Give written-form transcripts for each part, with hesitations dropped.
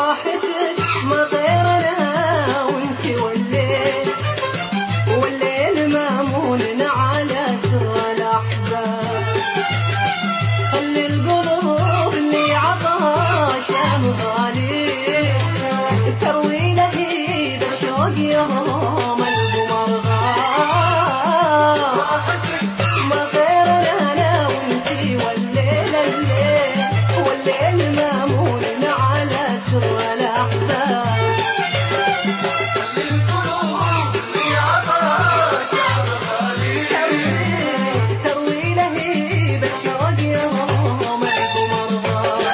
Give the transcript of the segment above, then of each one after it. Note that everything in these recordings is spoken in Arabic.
راحتك ما غيرنا وانتي والليل مامون على سر الأحباب. خلي القلوب اللي عطاشة غالي تروي لهيب الشوق يوم القمر غاب. ما غيرنا انا وانتي والليل مامون على سر الأحباب. خلي القلوب اللي عطاشة غالي تروي لهيب الشوق يوم القمر غاب.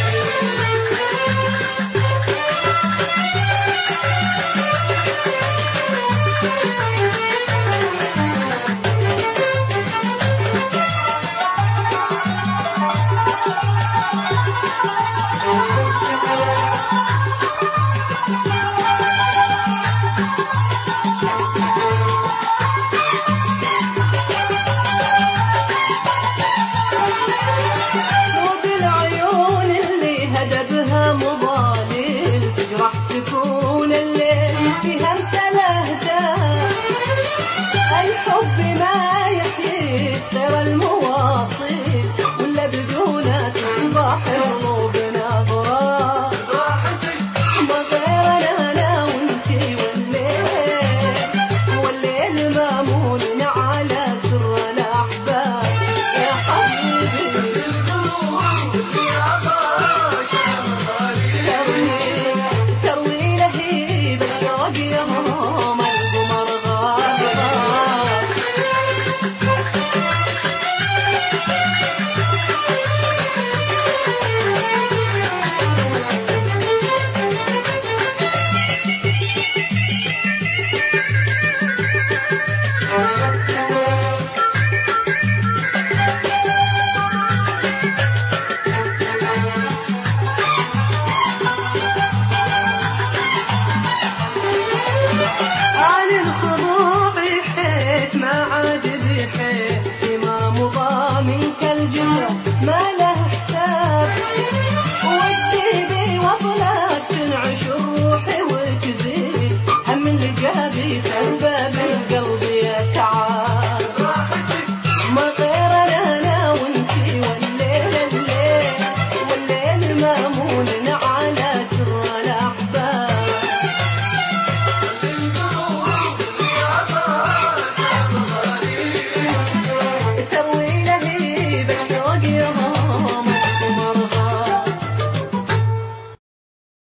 هدبها مضالل تجرح سكون الليل فيها امتلهدة. الحب ما يحيي غير المواصل ولا بدونه تصبح قلوبنا غراب. ما غيرنا انا وانتي والليل مامون على سر الأحباب. يا حبيبي تروي لهيب الشوق يوم القمر غاب. عن الخضوع حيت ما عاد بحيت ما مضى منك الجنة ما له